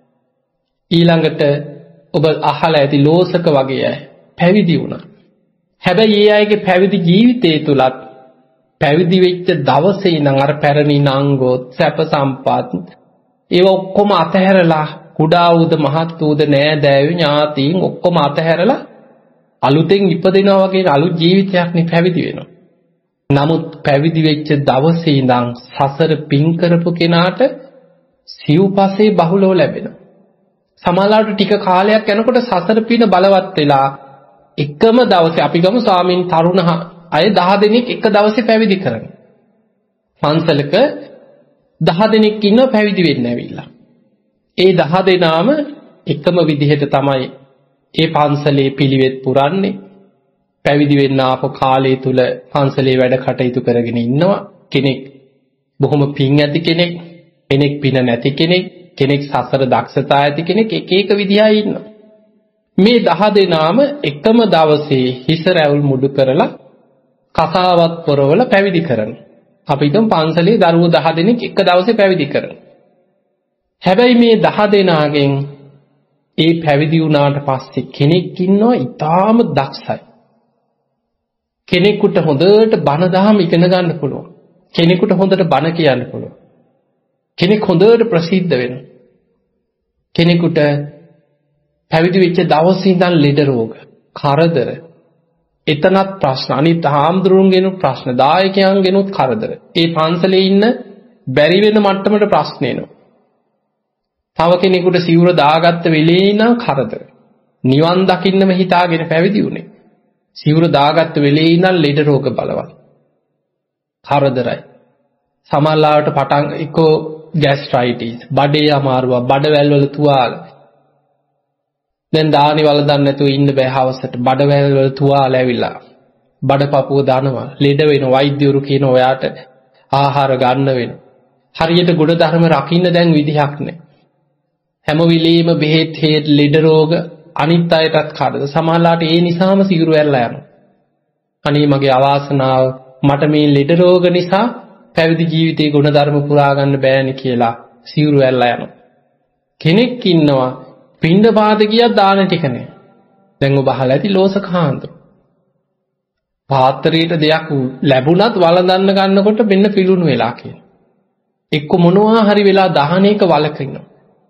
ඊළඟට ඔබ අහලා ඇති ලෝසක වගේ අය පැවිදි වුණා. හැබැයි ඒ අයගේ පැවිදි ජීවිතය තුලත් පැවිදි වෙච්ච දවසේ ඉඳන් අර පැරණි නංගොත් සැප සම්පත් ඒව ඔක්කොම අතහැරලා කුඩා උද මහත් උද නෑදෑයෝ ඥාතීන් ඔක්කොම අතහැරලා අලුතෙන් ඉපදෙනවා වගේ අලුත් ජීවිතයක් නේ පැවිදි වෙනවා. නමුත් පැවිදි වෙච්ච දවසේ ඉඳන් සසර පින් කරපු කෙනාට සිව්පසේ බහුලව ලැබෙනවා. සමහරවිට ටික කාලයක් යනකොට සසර පින බලවත් වෙලා එකම දවසේ අපි ගමු ස්වාමීන් තරුණ අය 10 දෙනෙක් එක දවසේ පැවිදි කරනවා. පන්සලක 10 දෙනෙක් ඉන්නව පැවිදි වෙන්න ඇවිල්ලා. ඒ 10 දෙනාම එකම විදිහට තමයි ඒ පන්සලේ පිළිවෙත් පුරන්නේ. පැවිදි වෙන්න ආපු කාලය තුල පන්සලේ වැඩ කටයුතු කරගෙන ඉන්නවා. කෙනෙක් බොහොම පින් ඇති කෙනෙක්, කෙනෙක් පින නැති කෙනෙක්, කෙනෙක් සසර දක්ෂතා ඇති කෙනෙක් එක එක විදිහයි ඉන්නවා. මේ 10 දෙනාම එකම දවසේ හිස රැවුල් මුඩු කරලා කසාවත් පොරවල පැවිදි කරනවා. අපි හිතමු පන්සලේ දරුවෝ 10 දෙනෙක් එක දවසේ පැවිදි කරනවා. හැබැයි මේ 10 දෙනාගෙන් ඒ පැවිදි වුණාට පස්සේ කෙනෙක් ඉන්නවා ඊටාම දක්ෂයි. කෙනෙකුට හොඳට බණ දහම ඉගෙන ගන්න පුළුවන්. කෙනෙකුට හොඳට බණ කියන්න පුළුවන්. කෙනෙක් හොඳට ප්‍රසිද්ධ වෙනවා. කෙනෙකුට පැවිදි වෙච්ච දවසේ ඉඳන් ලෙඩ රෝග, කරදර, එතනත් ප්‍රශ්න, අනිත් හාමුදුරුවන්ගෙනු ප්‍රශ්න, දායකයන්ගෙනුත් කරදර. ඒ පන්සලේ ඉන්න බැරි වෙන මට්ටමට ප්‍රශ්න එනවා. තව කෙනෙකුට සිවුර දාගත්ත වෙලේ ඉඳන් කරදර. නිවන් දකින්නම හිතාගෙන පැවිදි වුණේ. සිවුර දාගත්ත වෙලේ ඉඳන් ලෙඩ රෝග බලවත්. කරදරයි. සමහරවිට පටන් එක්කෝ ગેස්ට්‍රයිටිස්, බඩේ අමාරුව, බඩවැල් වල තුවාල. දැන් දානි වල දන්නේ නැතුව ඉන්න බෑ හවසට. බඩවැල් වල තුවාල ඇවිල්ලා. බඩපපුව දානවා. ලෙඩ වෙන වෛද්‍යවරු කියන ඔයාට ආහාර ගන්න වෙන. හරියට ගුණ ධර්ම රකින්න දැන් විදිහක් නැහැ. හැම වෙලෙම බෙහෙත් හේත් ලෙඩ රෝග අනිත් අයටත් කරදර. සමහරලාට ඒ නිසාම සිවුරු ඇරලා යනවා. අනේ මගේ අවාසනාව මට මේ ලෙඩ රෝග නිසා පැවිදි ජීවිතයේ ගුණධර්ම පුරා ගන්න බෑනේ කියලා සිවුරු ඇල්ලා යනවා. කෙනෙක් ඉන්නවා පින්ඩපාත ගියා දාන ටික නෑ. දැන් ඔබ අහලා ඇති ලෝසක හාමුදුරුවෝ. පාත්‍රයට දෙයක් ලැබුණත් වළඳන්න ගන්නකොට මෙන්න පිලුණු වෙලා කියන. එක්ක මොනවා හරි වෙලා දහනයක වලකිනවා.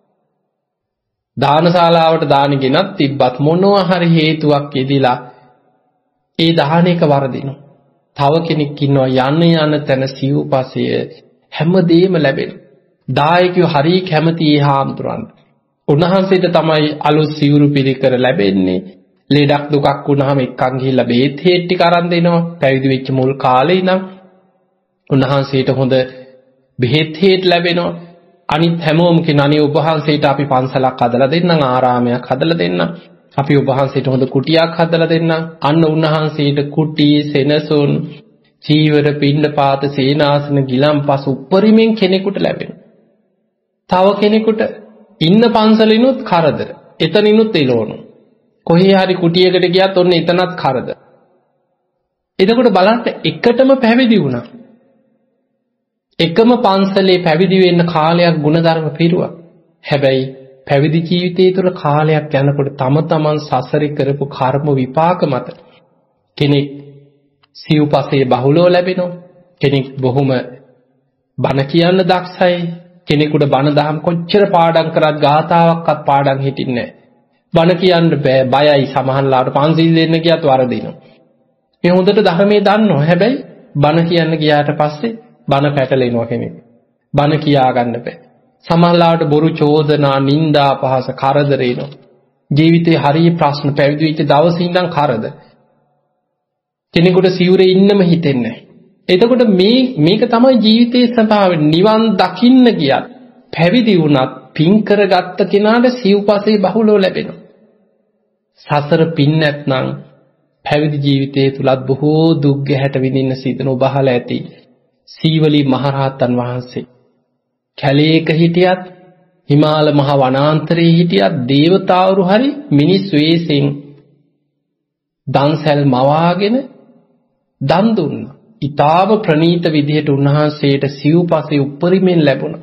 දානශාලාවට දාන ගෙනත් තිබ්බත් මොනවා හරි හේතුවක් යෙදිලා ඒ දහනයක වරදිනවා. තව කෙනෙක් ඉන්නවා යන තැන සිව්පසය හැමදේම ලැබෙනවා. දායකයෝ හරිය කැමති ඒ හාමුදුරන්ට. උන්වහන්සේට තමයි අලුත් සිවුරු පිළිකර ලැබෙන්නේ. ලෙඩක් දුකක් වුණාම එක්කන් ගිහිල්ලා බේත් හේත් ටික අරන් දෙනවා. පැවිදි වෙච්ච මුල් කාලේ ඉඳන් උන්වහන්සේට හොඳ බෙහෙත් හේත් ලැබෙනවා. අනිත් හැමෝම කියන අනේ ඔබ වහන්සේට අපි පන්සලක් හදලා දෙන්නම්, ආරාමයක් හදලා දෙන්නම්. අපි ඔබ වහන්සේට හොඳ කුටියක් හදලා දෙන්නම්. අන්න උන්වහන්සේට කුටි, සෙනසුන්, චීවර, පිණ්ඩපාත, සේනාසන, ගිලන්පස උපරිමෙන් කෙනෙකුට ලැබෙනවා. තව කෙනෙකුට ඉන්න පන්සලිනුත් කරදර. එතනිනුත් එළවනවා. කොහේ හරි කුටියකට ගියත් ඔන්න එතනත් කරදර. එතකොට බලන්න එකටම පැවිදි වුණා. එකම පන්සලේ පැවිදි වෙන්න කාලයක් ගුණධර්ම පිරුවා. හැබැයි පැවිදි ජීවිතය තුළ කාලයක් යනකොට තම තමන් සසරේ කරපු කර්ම විපාක මත කෙනෙක් සිව්පසේ බහුලව ලැබෙනවා. කෙනෙක් බොහොම බණ කියන්න දක්ෂයි. කෙනෙකුට බණ දහම් කොච්චර පාඩම් කරත් ගාතාවක්වත් පාඩම් හිටින්නේ නැහැ. බණ කියන්න බෑ, බයයි. සමහරලාට පන්සිල් දෙන්න ගියත් වරදිනවා. මේ හොඳට ධර්මයේ දන්නවා. හැබැයි බණ කියන්න ගියාට පස්සේ බණ පැටලෙනවා කෙනෙක්. බණ කියා ගන්න බෑ. සමහරලාට බොරු චෝදනා, නිന്ദා, අපහාස, කරදර එනවා. ජීවිතේ හරිය ප්‍රශ්න පැවිදි වෙච්ච දවසේ ඉඳන් කරදර. කෙනෙකුට සිවුරේ ඉන්නම හිතෙන්නේ නැහැ. එතකොට මේක තමයි ජීවිතයේ ස්වභාවය. නිවන් දකින්න ගියත් පැවිදි වුණත් පින් කරගත්ත කෙනාට සිව්පසේ බහුලව ලැබෙනවා. සසර පින් නැත්නම් පැවිදි ජීවිතයේ තුලත් බොහෝ දුක් ගැහැට විඳින්න සිදෙන ඔබ අහලා ඇති. සීවලී මහරහතන් වහන්සේ කැලේක හිටියත්, හිමාල මහ වනාන්තරයේ හිටියත් දේවතාවරු හරි මිනිස් වෙස්ෙන් දන්සැල් මවාගෙන දන් දුන්නා. ඊටාව ප්‍රණීත විදිහට උන්වහන්සේට සිව්පසේ උපරිමෙන් ලැබුණා.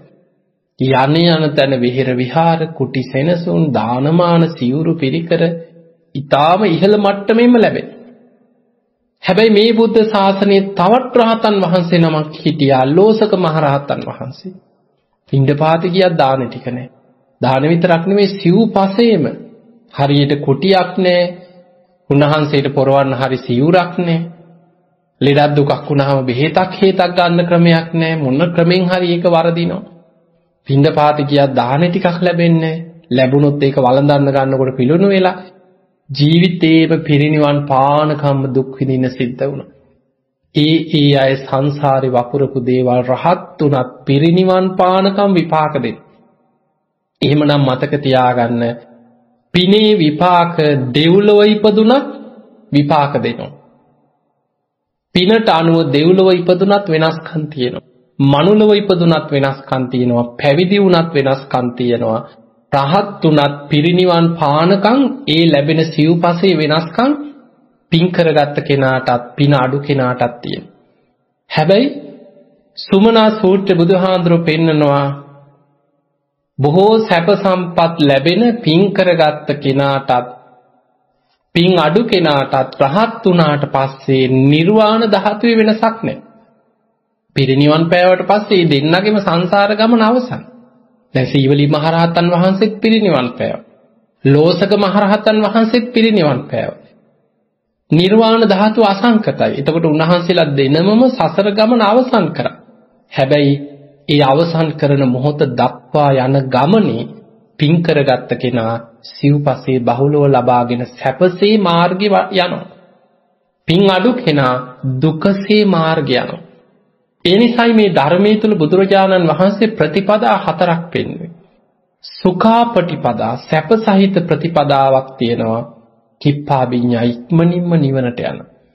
යන තැන විහෙර විහාර, කුටි, සෙනසුන්, දානමාන, සිවුරු පිරිකර ඊටාම ඉහළ මට්ටමෙම ලැබෙන. හැබැයි මේ බුද්ධ ශාසනයේ තවත් රහතන් වහන්සේ නමක් හිටියා, ලෝසක මහ රහතන් වහන්සේ. පින්ඩපාත ගියා දාන ටික නැහැ. දාන විතරක් නෙමෙයි සිව්පසේම හරියට කුටියක් නැහැ. උන්වහන්සේට පොරවන්න හරි සිවුරක් නැහැ. ලෙඩක් දුකක් වුණාම බෙහෙතක් හේතක් ගන්න ක්‍රමයක් නැහැ. මොන ක්‍රමෙන් හරි ඒක වරදිනවා. පින්ඩපාත ගියා දාන ටිකක් ලැබෙන්නේ නැහැ. ලැබුණොත් ඒක වළඳන්න ගන්නකොට පිළුණු වෙලා ජීවිතේම පිරිනිවන් පානකම් දුක් විඳින්න සිද්ධ වුණා. ඒ අය සංසාරේ වපුරපු දේවල් රහත් උනත් පිරිනිවන් පානකම් විපාක දෙන්න. එහෙමනම් මතක තියාගන්න, පිනේ විපාක දෙව්ලොව ඉපදුනත් විපාක දෙනවා. පිනට අනුව දෙව්ලොව ඉපදුනත් වෙනස්කම් තියෙනවා. මනුලොව ඉපදුනත් වෙනස්කම් තියෙනවා. පැවිදි වුණත් වෙනස්කම් තියෙනවා. රහත් උනත් පිරිනිවන් පානකම් ඒ ලැබෙන සිව්පසේ වෙනස්කම් පින් කරගත්ත කෙනාටත් පින අඩු කෙනාටත් තියෙනවා. හැබැයි සුමනා සූත්‍රයේ බුදුහාඳුරෝ පෙන්නනවා බොහෝ සැප සම්පත් ලැබෙන පින් කරගත්ත කෙනාටත් පින් අඩු කෙනාටත් රහත් උනාට පස්සේ නිර්වාණ ධාතුවේ වෙනසක් නැහැ. පිරිනිවන් පෑවට පස්සේ දෙන්නගෙම සංසාර ගමන අවසන්. දැන් සීවලී මහරහතන් වහන්සේත් පිරිනිවන් පෑවා. ලෝසක මහරහතන් වහන්සේත් පිරිනිවන් පෑවා. නිර්වාණ ධාතුව අසංකතයි. එතකොට උන්වහන්සේලා දෙනමම සසර ගමන අවසන් කරා. හැබැයි ඒ අවසන් කරන මොහොත දක්වා යන ගමනේ පින් කරගත්ත කෙනා සිව්පසේ බහුලව ලබාගෙන සැපසේ මාර්ගේ යනවා. පින් අඩු කෙනා දුකසේ මාර්ගය යනවා. ඒ නිසායි මේ ධර්මයේ තුල බුදුරජාණන් වහන්සේ ප්‍රතිපදා 4ක් පෙන්වන්නේ. සුඛාපටිපදා සැප සහිත ප්‍රතිපදාවක් තියෙනවා. කිප්පා විඤ්ඤා ඉක්මනින්ම නිවනට යන.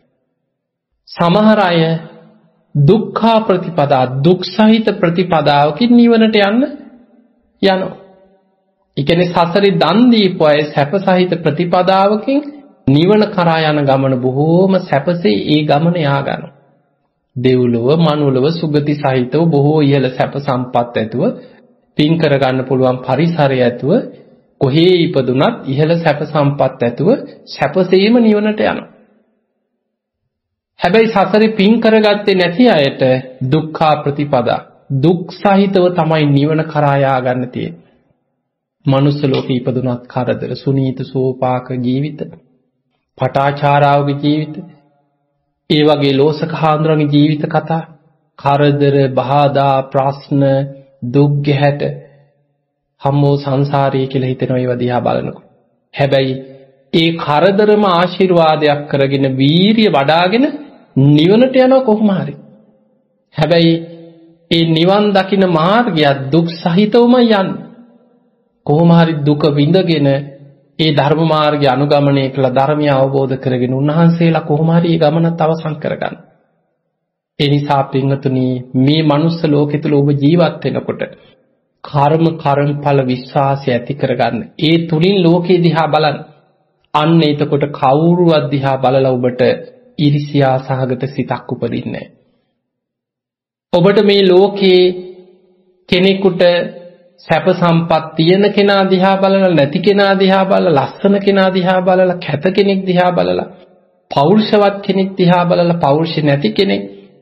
සමහර අය දුක්ඛා ප්‍රතිපදා දුක් සහිත ප්‍රතිපදාවකින් නිවනට යනවා. ඒ කියන්නේ සසරේ දන් දීපු අය සැප සහිත ප්‍රතිපදාවකින් නිවන කරා යන ගමන බොහෝම සැපසේ ඒ ගමන යා ගන්නවා. දෙව්ලොව මනුලොව සුගති සහිතව බොහෝ ඉහළ සැප සම්පත් ඇතුව පින් කරගන්න පුළුවන් පරිසරය ඇතුව කොහේ ඉපදුනත් ඉහළ සැප සම්පත් ඇතුව සැපසීම නිවනට යනවා. හැබැයි සසරේ පින් කරගත්තේ නැති අයට දුක්ඛා ප්‍රතිපදා දුක් සහිතව තමයි නිවන කරා යා ගන්න තියෙන්නේ. මනුස්ස ලෝකේ ඉපදුනත් කරදර, සුනීත සෝපාක ජීවිත, පටාචාරාවගේ ජීවිත, ඒ වගේ ලෝසක හාමුදුරන්ගේ ජීවිත කතා, කරදර, බාධා, ප්‍රශ්න, දුක් ගැහැට හම්බෝ සංසාරය කියලා හිතෙනවා ඒවා දිහා බලනකොට. හැබැයි ඒ කරදරම ආශිර්වාදයක් කරගෙන වීරිය වඩාගෙන නිවනට යනවා කොහොම හරි. හැබැයි ඒ නිවන් දකින්න මාර්ගය දුක් සහිතවමයි යන්නේ. කොහොම හරි දුක විඳගෙන ඒ ධර්ම මාර්ගය අනුගමනය කළ ධර්මය අවබෝධ කරගෙන උන්වහන්සේලා කොහොම හරි ඒ ගමනත් අවසන් කරගන්න. ඒ නිසා පින්වතුනි මේ මනුස්ස ලෝකෙ තුල ඔබ ජීවත් වෙනකොට කර්මඵල විශ්වාසය ඇති කරගන්න. ඒ තුලින් ලෝකේ දිහා බලන්න. අන්න එතකොට කවුරුවත් දිහා බලලා ඔබට iriසියා සහගත සිතක් උපදින්නේ නැහැ. ඔබට මේ ලෝකේ කෙනෙකුට සැප සම්පත් තියෙන කෙනා දිහා බලලා, නැති කෙනා දිහා බලලා, ලස්සන කෙනා දිහා බලලා, කැත කෙනෙක් දිහා බලලා, පෞරුෂවත් කෙනෙක් දිහා බලලා, පෞරුෂ නැති කෙනෙක්,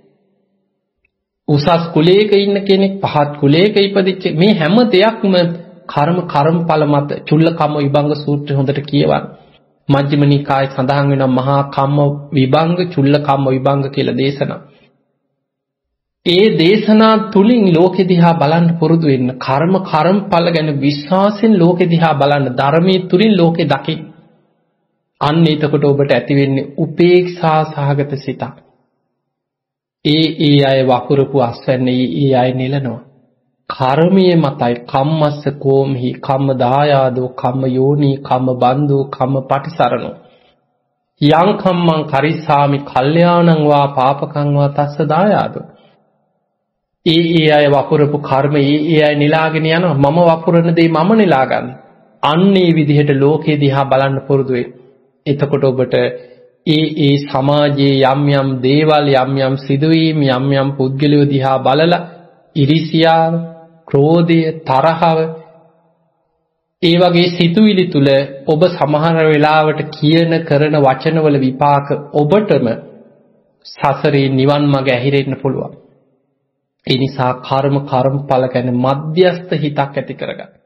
උසස් කුලයක ඉන්න කෙනෙක්, පහත් කුලයක ඉපදිච්ච මේ හැම දෙයක්ම කර්මඵල මත. චුල්ලකම්ම විභංග සූත්‍රය හොඳට කියවන්න. මජ්ක්‍ධිම නිකායේ සඳහන් වෙනවා මහා කම්ම විභංග, චුල්ලකම්ම විභංග කියලා දේශනා. ඒ දේශනා තුලින් ලෝකෙ දිහා බලන්න පුරුදු වෙන්න. කර්මඵල ගැන විශ්වාසයෙන් ලෝකෙ දිහා බලන්න. ධර්මයේ තුලින් ලෝකෙ දකින්න. අන්න එතකොට ඔබට ඇති වෙන්නේ උපේක්ෂා සහගත සිතක්. ඒ අය වපුරපු අස්වැන්නේ ඒ අය නෙලනවා. කර්මයේ මතයි කම්මස්ස කෝමහි කම්ම දායාදෝ කම්ම යෝනි කම්ම බන්දෝ කම්ම පටිසරණෝ යං කම්මං කරිස්සාමි කල්යාණං වා පාපකං වා තස්ස දායාදෝ. ඒ අය වපුරපු කර්ම ඒ අය නිලාගෙන යනවා. මම වපුරන දේ මම නිලා ගන්න. අන්න ඒ විදිහට ලෝකේ දිහා බලන්න පුරුදු වෙන්න. එතකොට ඔබට ඒ සමාජයේ යම් දේවල්, යම් සිදුවීම්, යම් පුද්ගලයෝ දිහා බලලා ඉරිසියාව, ක්‍රෝධය, තරහව, ඒ වගේ සිතුවිලි තුල ඔබ සමහර වෙලාවට කියන කරන වචනවල විපාක ඔබටම සසරේ නිවන් මඟ ඇහිරෙන්න පුළුවන්. ඒ නිසා කර්මඵල ගැන මධ්‍යස්ථ හිතක් ඇති කරගන්න.